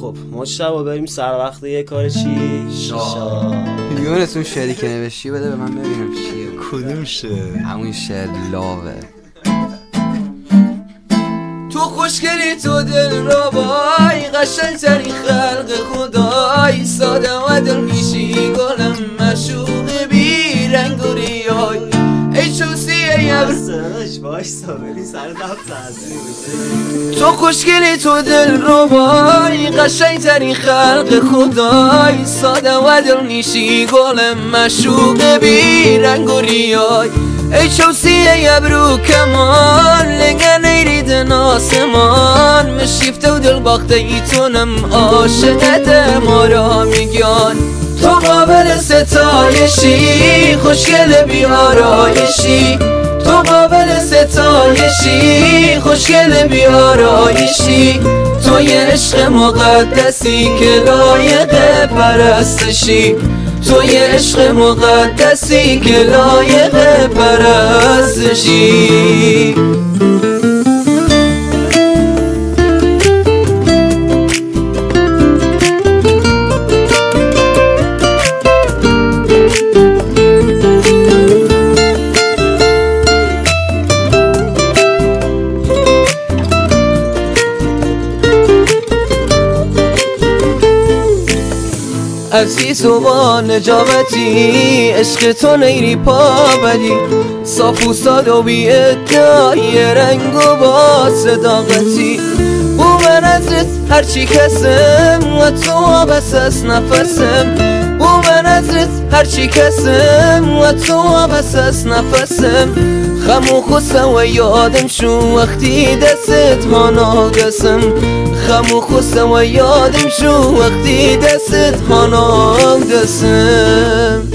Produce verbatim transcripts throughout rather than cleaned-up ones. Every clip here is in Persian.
خب مجتبی بریم سر وقت یه کار چی؟ شیشا یونس اون شعری که نوشتی بده به من ببینم چیه. کدوم شعر؟ همون شعر لاوه. تو خوشگلی تو دل رو بای قشنگ ترین خلق خدای ساده و دل میشی گلم مشوق بی رنگ و ریای ای چوسیه یبر بایستا بریم سر وقت. تو خوشگلی تو دل رو بای قشنگ ترین خلق خدای ساده و دل میشی گلم مشوق بی رنگ و ریای ای چوسیه یبرو کمان لگن ایرید آسمان مشیفته و دل باخته ایتونم عاشقت ما را میگن تو قابل ستایشی خوشگل بی آرایشی تو قابل ستایشی خوشگل بی آرایشی تو یه عشق مقدسی که لایق پرستشی تو یه عشق مقدسی که لایق پرستشی عزیز و با نجابتی عشق تو نیری پا بدی صاف و ساده و بی ادعای رنگ و با صداقتی بو من ازت هرچی کسم و تو بس از نفسم بو من ازت هرچی کسم و تو بس از نفسم خم و خسته و یادم شو وقتی دستت ما ناگسم خم و خسته و یادم شو وقتی دستت ما ناگسم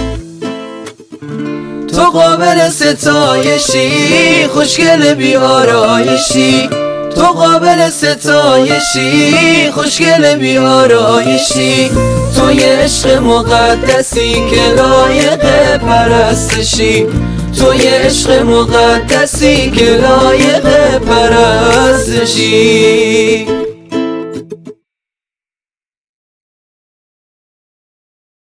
تو قابل ستایشی خوشگل بی آرایشی تو قابل ستایشی خوشگل بی آرایشی تو یه عشق مقدسی که لایق پرستشی تو یه عشق مقدسی که لایق پرستشی